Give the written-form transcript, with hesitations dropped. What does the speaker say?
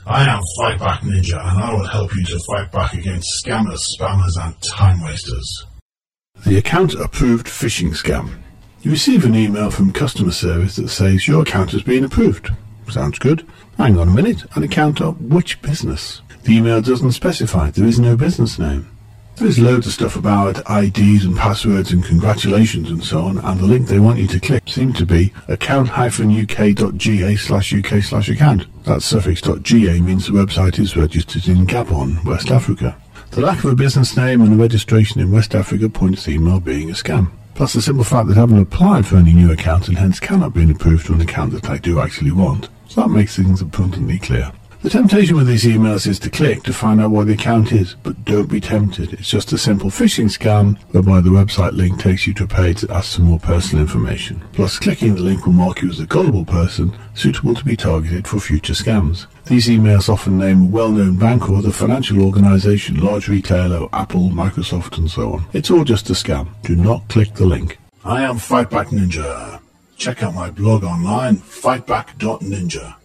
I am Fightback Ninja, and I will help you to fight back against scammers, spammers, and time wasters. The account approved phishing scam. You receive an email from customer service that says your account has been approved. Sounds good. Hang on a minute, an account of which business? The email doesn't specify. There is no business name. There is loads of stuff about IDs and passwords and congratulations and so on, and the link they want you to click seems to be account-uk.ga/uk/account. That suffix .ga means the website is registered in Gabon, West Africa. The lack of a business name and the registration in West Africa points to the email being a scam. Plus the simple fact that I haven't applied for any new account and hence cannot be approved to an account that I do actually want. So that makes things abundantly clear. The temptation with these emails is to click to find out what the account is, but don't be tempted. It's just a simple phishing scam whereby the website link takes you to a page that asks for more personal information. Plus, clicking the link will mark you as a gullible person suitable to be targeted for future scams. These emails often name a well-known bank or the financial organisation, large retailer, Apple, Microsoft and so on. It's all just a scam. Do not click the link. I am Fightback Ninja. Check out my blog online, fightback.ninja.